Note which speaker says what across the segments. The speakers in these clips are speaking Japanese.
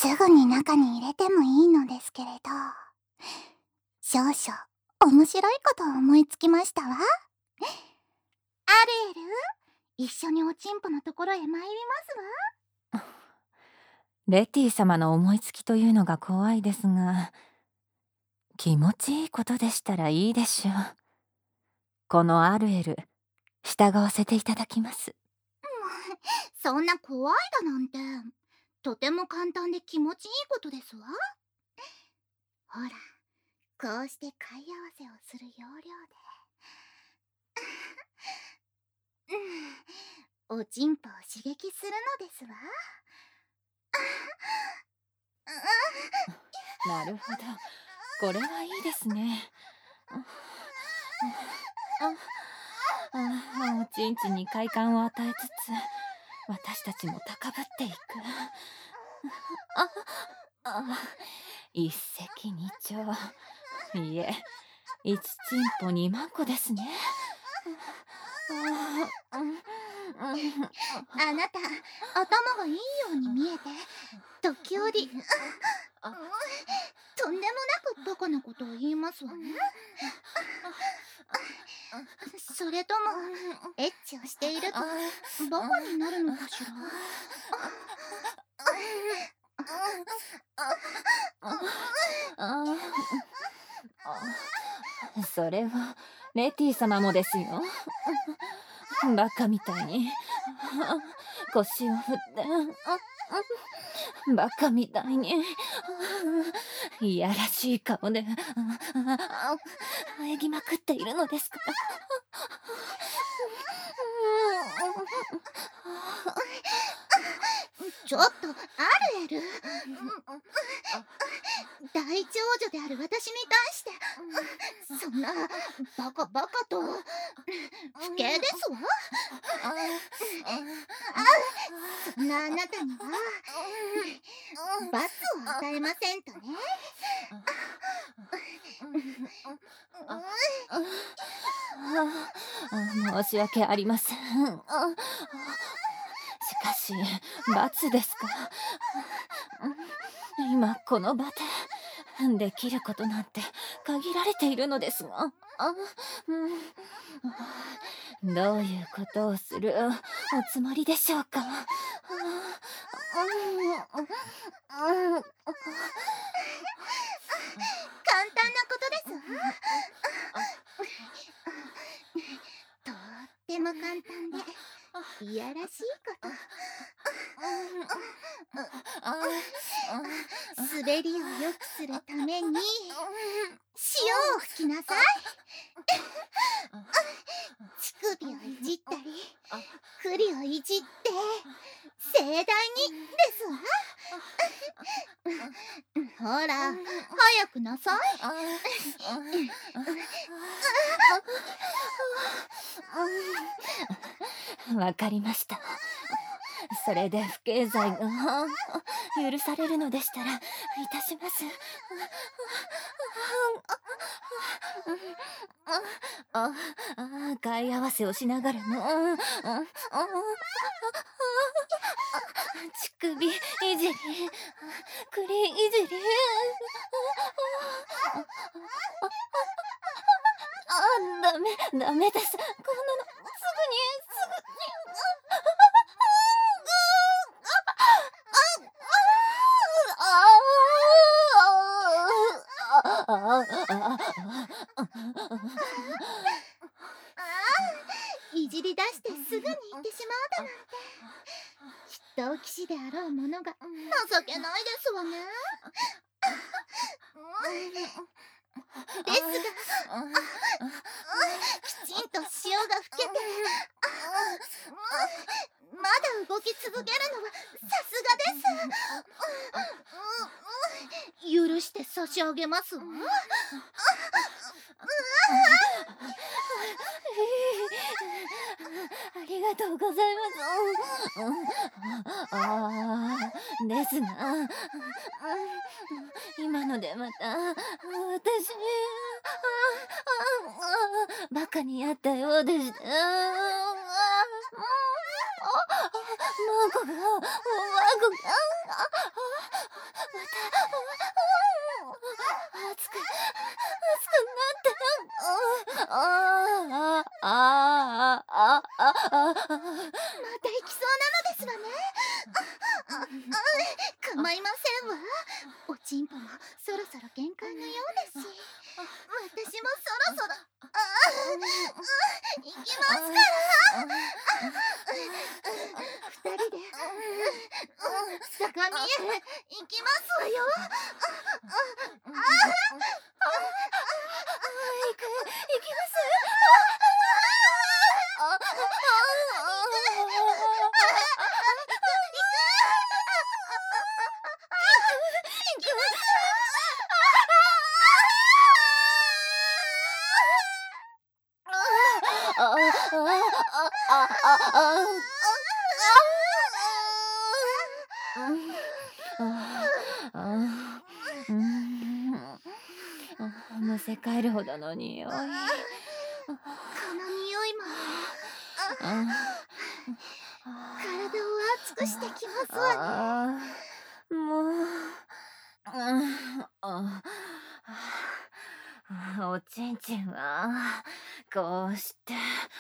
Speaker 1: すぐに中に入れてもいいのですけれど、少々面白いことを思いつきましたわ。アルエル、一緒におちんぽのところへ参りますわ。
Speaker 2: レティ様の思いつきというのが怖いですが、気持ちいいことでしたらいいでしょう。このアルエル、従わせていただきます。
Speaker 1: そんな怖いだなんて、とても簡単で気持ちいいことですわ。ほら、こうして貝合わせをする要領でおちんぽを刺激するのですわ。
Speaker 2: なるほど、これはいいですね。おちんちんに快感を与えつつ、私たちも高ぶっていく。一石二鳥。いえ、一チンポ2万個ですね。
Speaker 1: あなた、頭がいいように見えて、時折とんでもなくバカなことを言いますわね。それともエッチをしているとバカになるのかしら。
Speaker 2: それはレティ様もですよ。バカみたいに腰を振ってバカみたいにいやらしい顔で喘ぎまくっているのですから。
Speaker 1: ちょっとアルエル、大長女である私に対してそんなバカバカと不敬ですわ。そんなあなたには罰を与えませんとね。
Speaker 2: 申し訳ありません。しかし罰ですか。今この場でできることなんて限られているのですが、どういうことをするおつもりでしょうか。
Speaker 1: 簡単なことですわ。とっても簡単でいやらしいこと。滑りを良くするために塩を吹きなさい。乳首をいじったり栗をいじって盛大にですわ。ほら早くなさい。
Speaker 2: わかりました。それで不敬罪が許されるのでしたらいたします。貝合わせをしながらの乳首いじり、栗いじり、ダメです。こんなのすぐに
Speaker 1: いじり出してすぐに行ってしまうだなんて、きっと騎士であろうものが情けないですわね。ですがきちんと塩が吹けてまだ動き続けるのはさすがです。許して差し上げますわ。
Speaker 2: ありがとうございます。ですが、今のでまた私バカにやったようでした。孫が
Speaker 1: 構いませんわ。おちんぽもそろそろ限界のようですし、私もそろそろ行きますから。二人で坂見へ行きますわよ。
Speaker 2: 行きます。むせ返るほどの匂い。
Speaker 1: この匂いも体を熱くしてきますわね。
Speaker 2: もう、おちんちんはこうして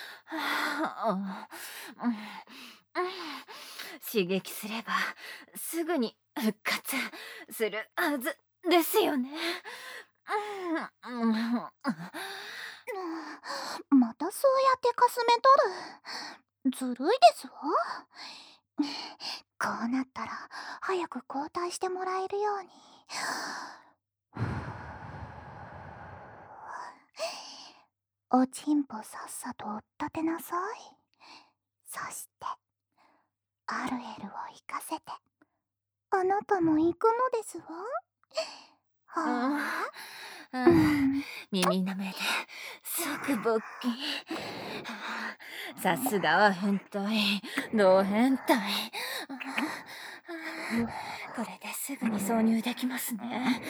Speaker 2: 刺激すればすぐに復活するはずですよね。
Speaker 1: またそうやってかすめとる。ずるいですわ。こうなったら早く交代してもらえるように。おちんぽさっさと追っ立てなさい。そしてアルエルを行かせてあなたも行くのですわ。はあ、
Speaker 2: 耳の目ですぐ勃起。さすがは変態、同変態。これですぐに挿入できますね。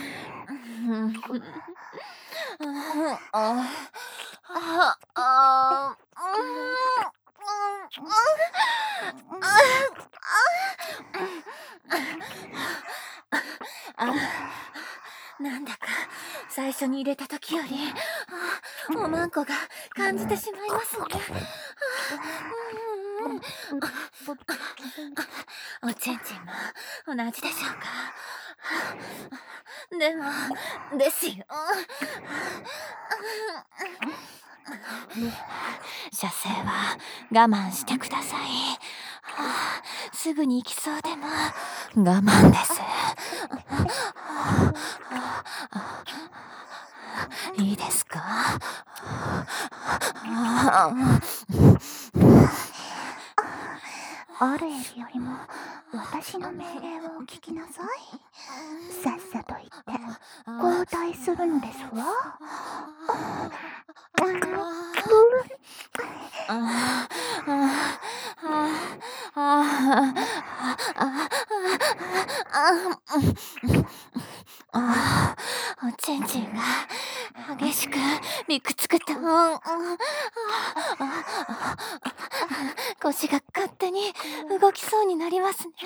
Speaker 2: なんだか最初に入れた時よりおまんこが感じてしまいますね。おちんちんも同じでしょうか。でもですよ。射精は我慢してください。すぐに行きそうでも我慢です。いいですか？
Speaker 1: アルエルよりも私の命令をお聞きなさい。さっさと言って交代するのですわ。
Speaker 2: おちんちんが激しくびくつくと腰が勝手に動きそうになりますね。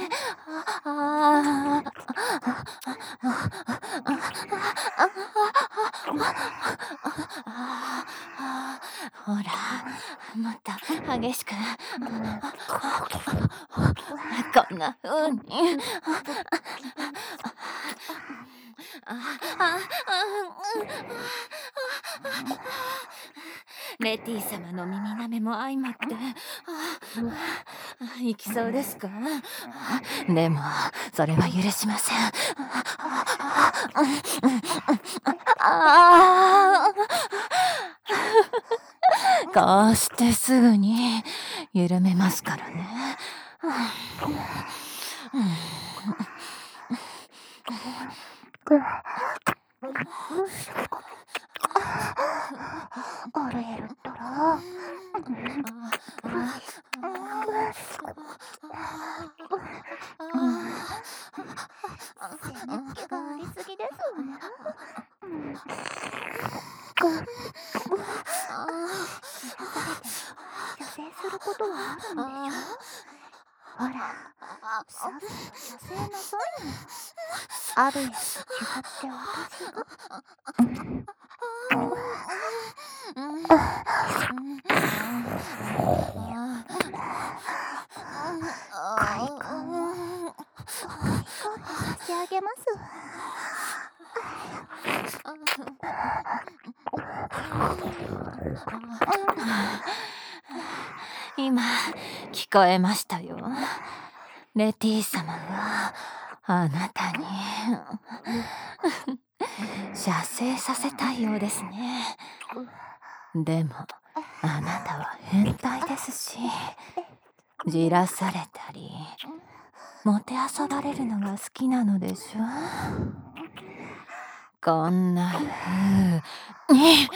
Speaker 2: ほら、もっと激しくこんな風にレティ様の耳なめも相まっていきそうですか？でもそれは許しません。こうしてすぐに緩めますからね。
Speaker 1: アルエルったら攻めっ気がありすぎですわね。射精することはあるんでしょ？ほら、さっさと射精なさいよ。アルエルと違って私が快感は快感です。 し上げますわ。
Speaker 2: 今聞こえましたよ。レティ様があなたに射精させたいようですね。でもあなたは変態ですし、じらされたりもてあそばれるのが好きなのでしょ。こんな風に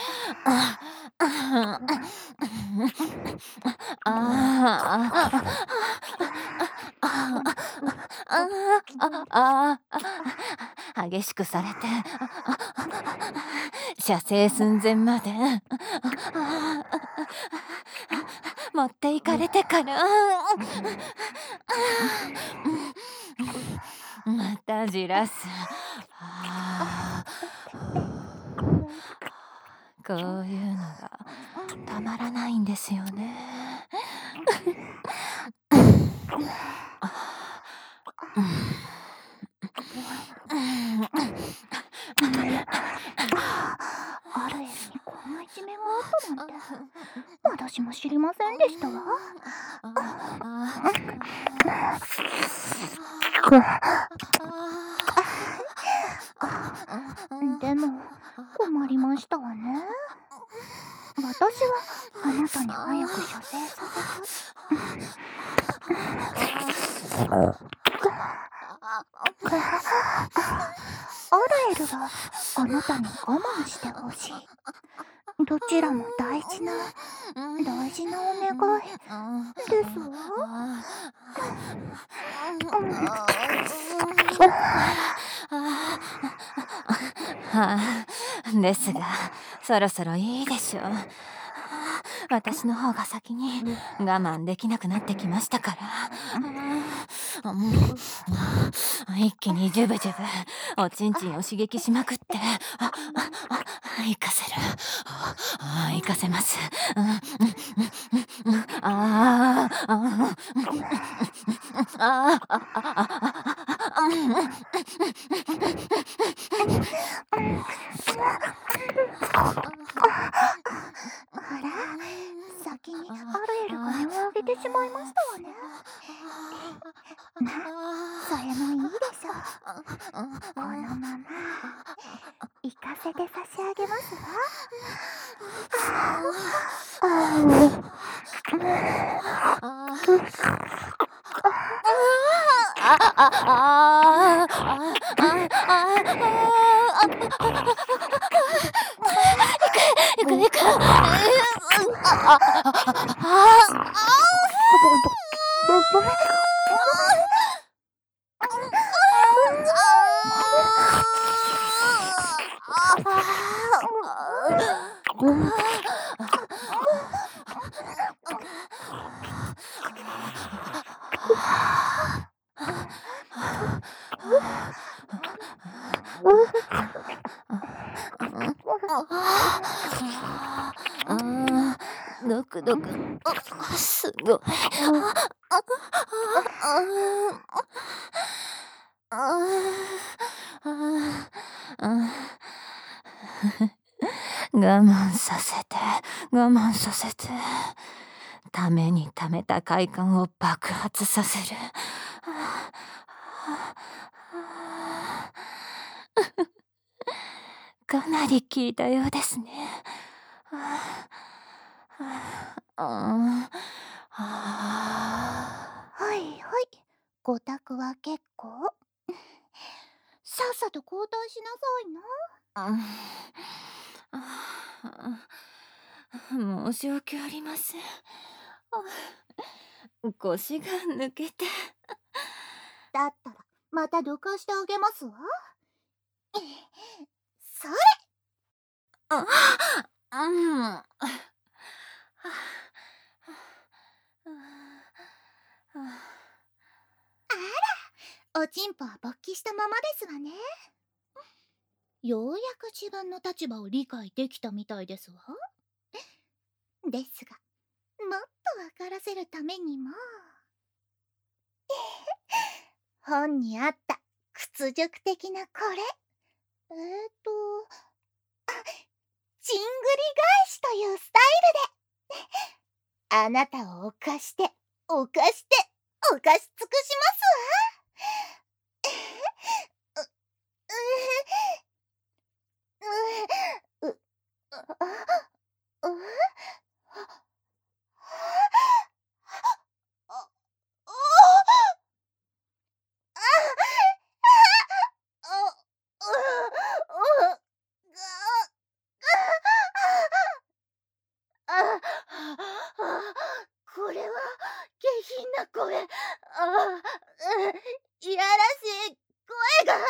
Speaker 2: 激しくされて射精寸前まで持っていかれてからまたじらす。こういうのがたまらないんですよね。
Speaker 1: アルエルにこんな一面があったなんて私も知りませんでしたわ。でも困りましたわね。私はあなたに早く射精させたアルエルがあなたに我慢してほしい。どちらも大事なお願いですわ。
Speaker 2: ですがそろそろいいでしょう。私の方が先に我慢できなくなってきましたから。一気にジュブジュブおちんちんを刺激しまくって行かせる。行かせます。
Speaker 1: あら、先にアルエルが音を上げてしまいましたわね。それもいいでしょう。このまま行かせて差し上げますわ。
Speaker 2: ドクドクすごい。我慢させて我慢させて、ためにためた快感を爆発させる。かなり効いたようですね。
Speaker 1: はいはい、ご託は結構。さっさと交代しなさ
Speaker 2: いな。申し訳ありません。腰が抜けて。
Speaker 1: だったらまたどかしてあげますわ。それ。おちんぽは勃起したままですわね。ようやく自分の立場を理解できたみたいですわ。ですが、もっと分からせるためにも本にあった屈辱的なこれ。じんぐり返しというスタイルで、あなたを犯して、犯し尽くしますわ。これは下品な声。いやらしい声が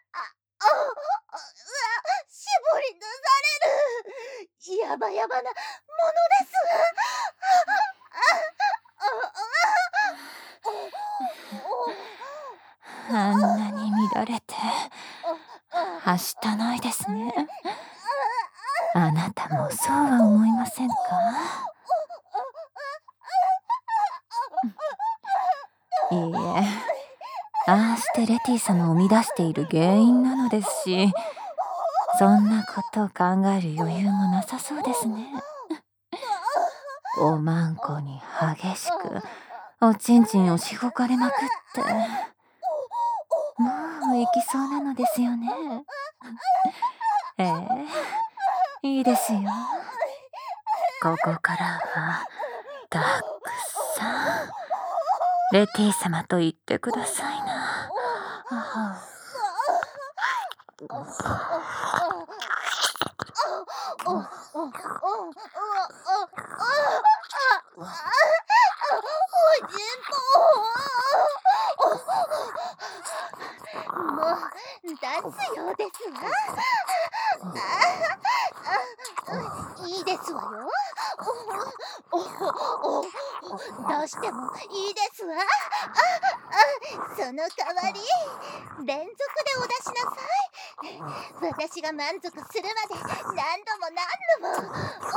Speaker 1: 絞り出されるやばやばなものです
Speaker 2: あんなに乱れてはしたないですね。あなたもそうは思いませんか？いいえ、ああしてレティ様を乱している原因なのですし、そんなことを考える余裕もなさそうですね。おまんこに激しくおちんちんをしごかれまくって、もう行きそうなのですよね。いいですよ。ここからはたくさんレティ様と言ってくださいな。
Speaker 1: もう出すようですわ。いいですわよ。出してもいいですわ。その代わり連続でお出しなさい。私が満足するまで何度も何度も。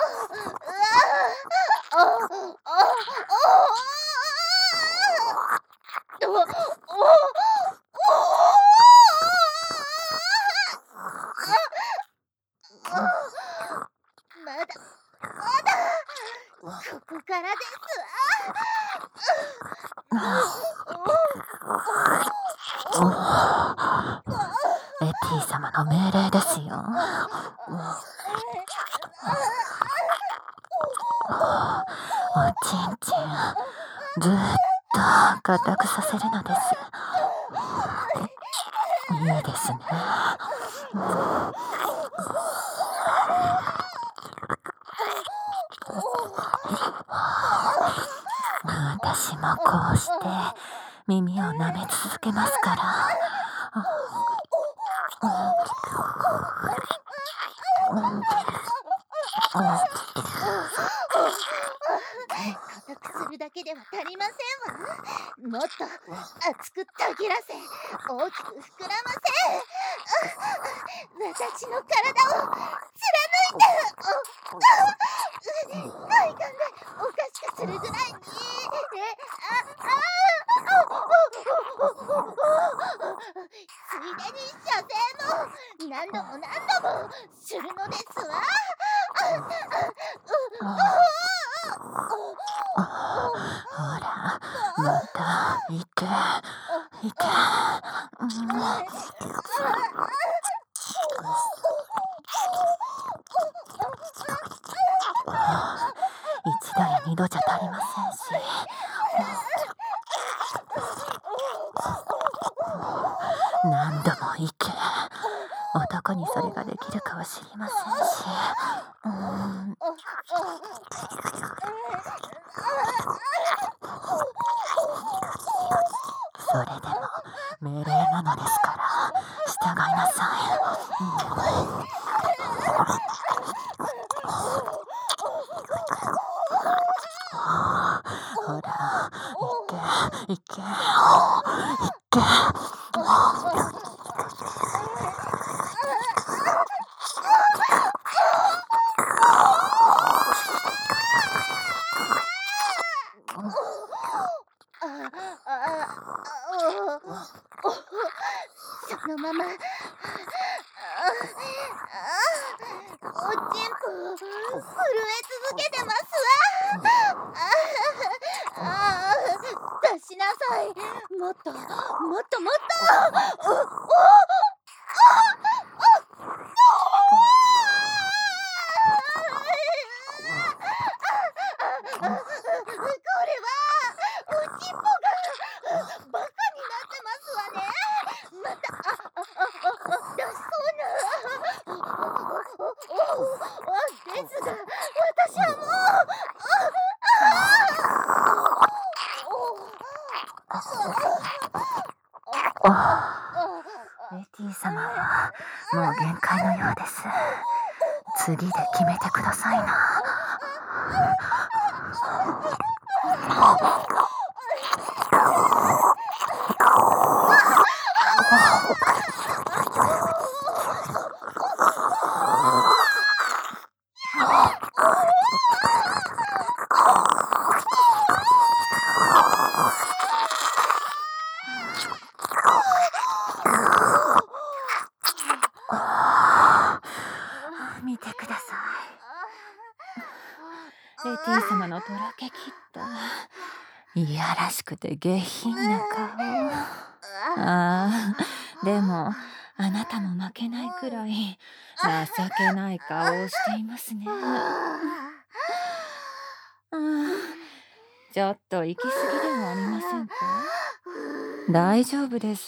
Speaker 1: まだここからです
Speaker 2: レティ様の命令ですよ。おちんちんずっと固くさせるのです。いいですね。私もこうして耳を舐め続けますから。
Speaker 1: 固くするだけでは足りませんわ。もっと熱くたぎらせ、大きく膨らませ、私の体を貫いて、快感でおかしくするぐらいに、ついでに射精も何度も何度もするのですわ。
Speaker 2: ほら、また行け。一度や二度じゃ足りませんし、何度も行け。男にそれができるかは知りませんし。それでも命令なのですから従いなさい。ほら、行け。
Speaker 1: そのままおちんぽ震え続けてますわ。出しなさい。もっともっともっと。これはおちんぽがバカになってますわね。また出しそうな。ですが私はも
Speaker 2: レティ様はもう限界のようです。次で決めてくださいな。見てください。レティ様のとろけきったいやらしくて下品な顔。でもあなたも負けないくらい情けない顔をしていますね。ちょっと行き過ぎではありませんか？大丈夫です。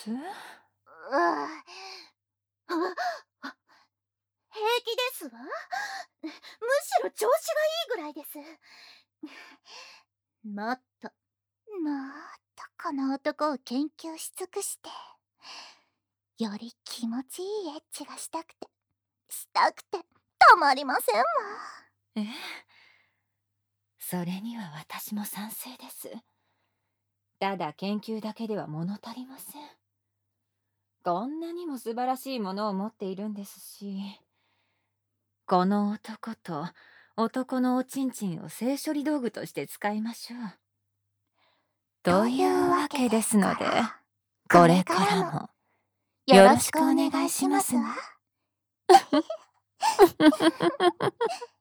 Speaker 1: 平気ですわ。むしろ調子がいいぐらいです。もっとこの男を研究し尽くして、より気持ちいいエッチがしたくてたまりませんわ。
Speaker 2: それには私も賛成です。ただ研究だけでは物足りません。こんなにも素晴らしいものを持っているんですし、この男と男のおちんちんを性処理道具として使いましょう。というわけですので、これからもよろしくお願いしますわ。